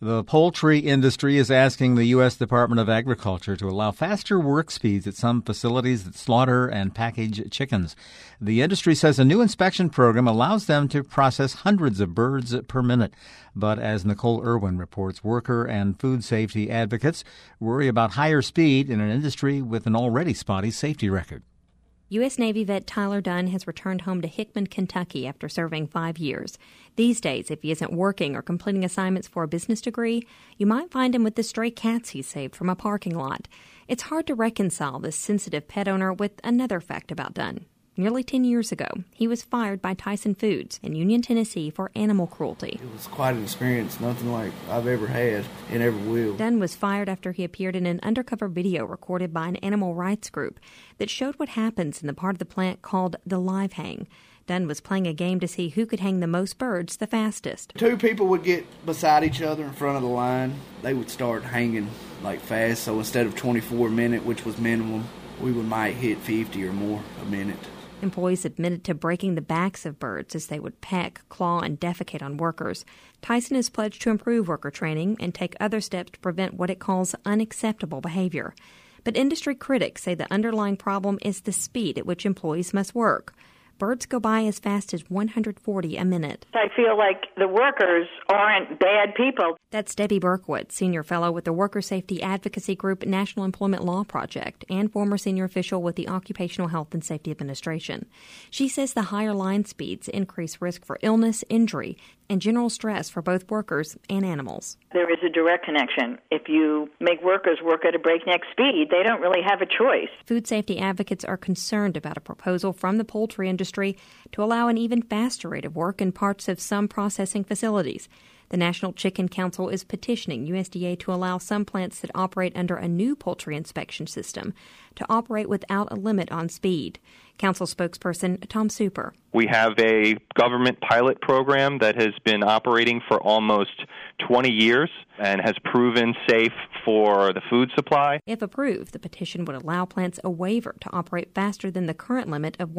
The poultry industry is asking the U.S. Department of Agriculture to allow faster work speeds at some facilities that slaughter and package chickens. The industry says a new inspection program allows them to process hundreds of birds per minute. But as Nicole Irwin reports, worker and food safety advocates worry about higher speed in an industry with an already spotty safety record. U.S. Navy vet Tyler Dunn has returned home to Hickman, Kentucky after serving 5 years. These days, if he isn't working or completing assignments for a business degree, you might find him with the stray cats he saved from a parking lot. It's hard to reconcile this sensitive pet owner with another fact about Dunn. Nearly 10 years ago, he was fired by Tyson Foods in Union, Tennessee for animal cruelty. It was quite an experience, nothing like I've ever had and ever will. Dunn was fired after he appeared in an undercover video recorded by an animal rights group that showed what happens in the part of the plant called the live hang. Dunn was playing a game to see who could hang the most birds the fastest. Two people would get beside each other in front of the line. They would start hanging like fast, so instead of 24 a minute, which was minimum, we might hit 50 or more a minute. Employees admitted to breaking the backs of birds as they would peck, claw, and defecate on workers. Tyson has pledged to improve worker training and take other steps to prevent what it calls unacceptable behavior. But industry critics say the underlying problem is the speed at which employees must work. Birds go by as fast as 140 a minute. I feel like the workers aren't bad people. That's Debbie Berkwood, senior fellow with the worker safety advocacy group National Employment Law Project and former senior official with the Occupational Health and Safety Administration. She says the higher line speeds increase risk for illness, injury, and general stress for both workers and animals. There is a direct connection. If you make workers work at a breakneck speed, they don't really have a choice. Food safety advocates are concerned about a proposal from the poultry industry to allow an even faster rate of work in parts of some processing facilities. The National Chicken Council is petitioning USDA to allow some plants that operate under a new poultry inspection system to operate without a limit on speed. Council spokesperson Tom Super. We have a government pilot program that has been operating for almost 20 years and has proven safe for the food supply. If approved, the petition would allow plants a waiver to operate faster than the current limit of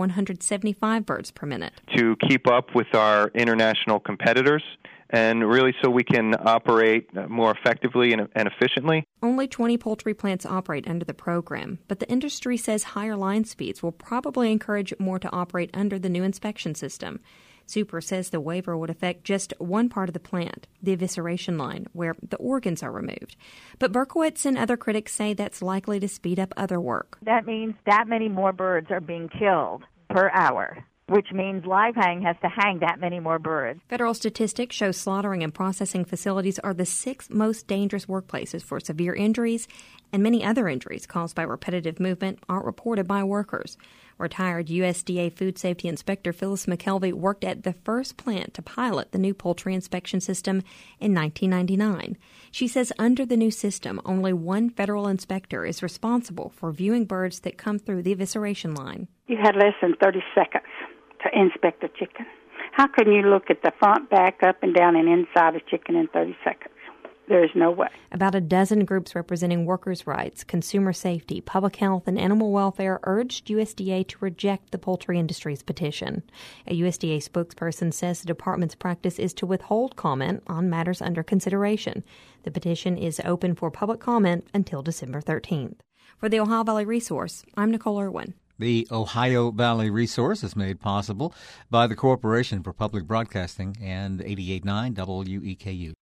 175 birds per minute. To keep up with our international competitors, and really so we can operate more effectively and efficiently. Only 20 poultry plants operate under the program, but the industry says higher line speeds will probably encourage more to operate under the new inspection system. Super says the waiver would affect just one part of the plant, the evisceration line, where the organs are removed. But Berkowitz and other critics say that's likely to speed up other work. That means that many more birds are being killed per hour, which means live hang has to hang that many more birds. Federal statistics show slaughtering and processing facilities are the 6th most dangerous workplaces for severe injuries, and many other injuries caused by repetitive movement aren't reported by workers. Retired USDA Food Safety Inspector Phyllis McKelvey worked at the first plant to pilot the new poultry inspection system in 1999. She says under the new system, only one federal inspector is responsible for viewing birds that come through the evisceration line. You had less than 30 seconds to inspect a chicken. How can you look at the front, back, up, and down, and inside a chicken in 30 seconds? There is no way. About a dozen groups representing workers' rights, consumer safety, public health, and animal welfare urged USDA to reject the poultry industry's petition. A USDA spokesperson says the department's practice is to withhold comment on matters under consideration. The petition is open for public comment until December 13th. For the Ohio Valley Resource, I'm Nicole Irwin. The Ohio Valley Resource is made possible by the Corporation for Public Broadcasting and 88.9 WEKU.